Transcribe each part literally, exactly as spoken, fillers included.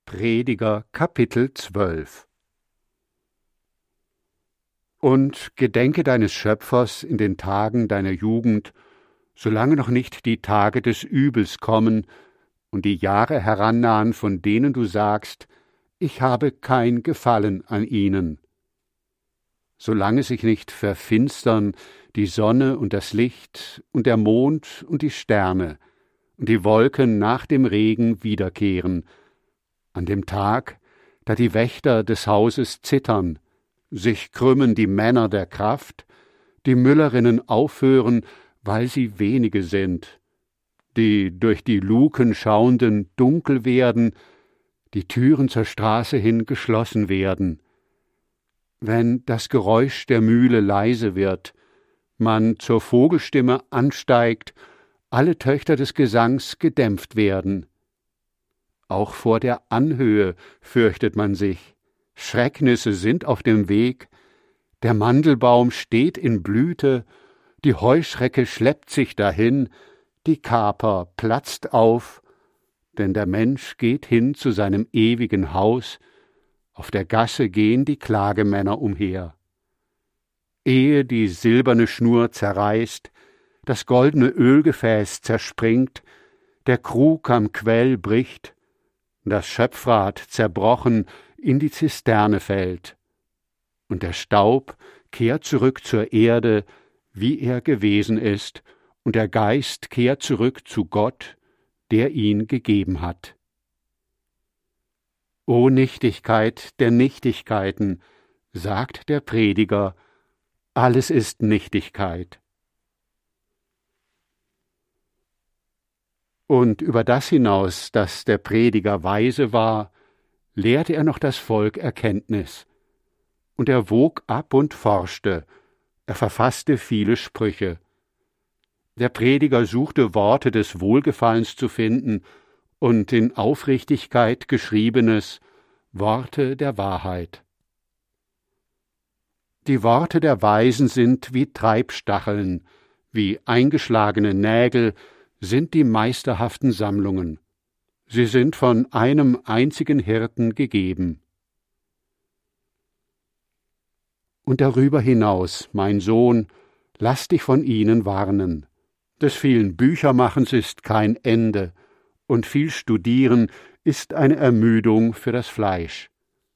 Prediger Kapitel zwölf. Und gedenke deines Schöpfers in den Tagen deiner Jugend, solange noch nicht die Tage des Übels kommen und die Jahre herannahen, von denen du sagst, ich habe kein Gefallen an ihnen. Solange sich nicht verfinstern die Sonne und das Licht und der Mond und die Sterne und die Wolken nach dem Regen wiederkehren, an dem Tag, da die Wächter des Hauses zittern, sich krümmen die Männer der Kraft, die Müllerinnen aufhören, weil sie wenige sind, die durch die Luken schauenden dunkel werden, die Türen zur Straße hin geschlossen werden. Wenn das Geräusch der Mühle leise wird, man zur Vogelstimme ansteigt, alle Töchter des Gesangs gedämpft werden. Auch vor der Anhöhe fürchtet man sich. Schrecknisse sind auf dem Weg. Der Mandelbaum steht in Blüte, die Heuschrecke schleppt sich dahin, die Kaper platzt auf, denn der Mensch geht hin zu seinem ewigen Haus, auf der Gasse gehen die Klagemänner umher. Ehe die silberne Schnur zerreißt, das goldene Ölgefäß zerspringt, der Krug am Quell bricht, das Schöpfrad zerbrochen in die Zisterne fällt, und der Staub kehrt zurück zur Erde, wie er gewesen ist, und der Geist kehrt zurück zu Gott, der ihn gegeben hat. O Nichtigkeit der Nichtigkeiten, sagt der Prediger, alles ist Nichtigkeit. Und über das hinaus, dass der Prediger weise war, lehrte er noch das Volk Erkenntnis. Und er wog ab und forschte, er verfasste viele Sprüche. Der Prediger suchte Worte des Wohlgefallens zu finden und in Aufrichtigkeit geschriebenes, Worte der Wahrheit. Die Worte der Weisen sind wie Treibstacheln, wie eingeschlagene Nägel sind die meisterhaften Sammlungen. Sie sind von einem einzigen Hirten gegeben. Und darüber hinaus, mein Sohn, lass dich von ihnen warnen. Des vielen Büchermachens ist kein Ende, und viel Studieren ist eine Ermüdung für das Fleisch.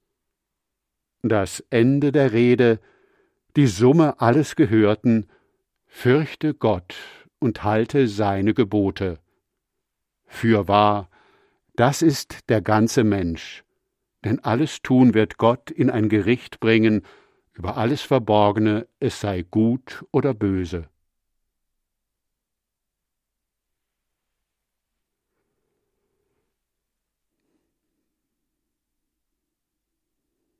Das Ende der Rede, die Summe alles Gehörten, fürchte Gott und halte seine Gebote. Fürwahr, das ist der ganze Mensch, denn alles Tun wird Gott in ein Gericht bringen, über alles Verborgene, es sei gut oder böse.